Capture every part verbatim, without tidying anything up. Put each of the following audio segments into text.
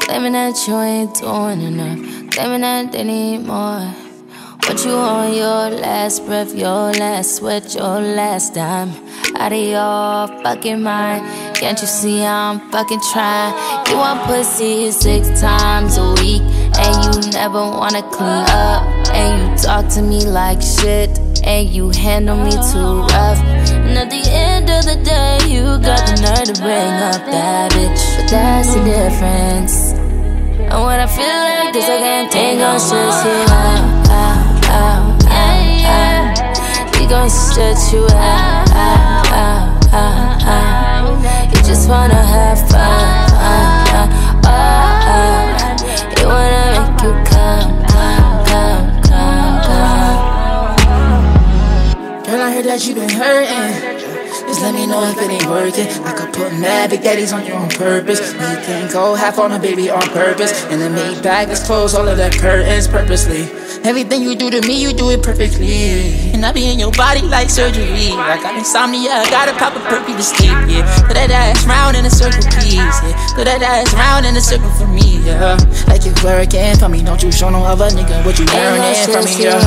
Claiming that you ain't doing enough, claiming that they need more. What you on your last breath, your last sweat, your last dime? Out of your fucking mind. Can't you see I'm fucking trying? You want pussy six times a week, and you never wanna clean up. And you talk to me like shit, and you handle me too rough. And at the end of the day, you got the nerve to bring up that bitch. But that's the difference. And when I feel like this, I can't think on shit. See how, how, how, how, how. We gon' stretch you out, out, out, out, out. You just wanna have fun, uh, uh, oh, oh. You wanna make you come, come, come, come, come. Girl, I heard that you been hurting. Just let me know if it ain't working. I could put mad big daddies on you on purpose. You can go half on a baby on purpose. And then make back, let's close all of the curtains purposely. Everything you do to me, you do it perfectly. And I be in your body like surgery. I got insomnia, I gotta pop a perky to sleep, yeah. Put that ass round in a circle, please, yeah. Put that ass round in a circle for me, yeah. Like you working for me, don't you show no other nigga what you learning from me, yeah.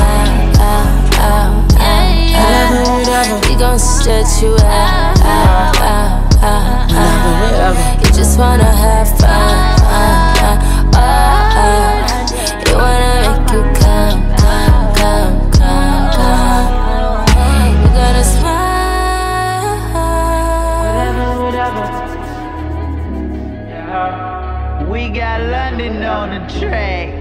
We gon' stretch you out, out, out, out, out. You just wanna have fun, uh, uh, oh, oh. You wanna make you come, come, come, come, come. You gotta smile. We got London on the track.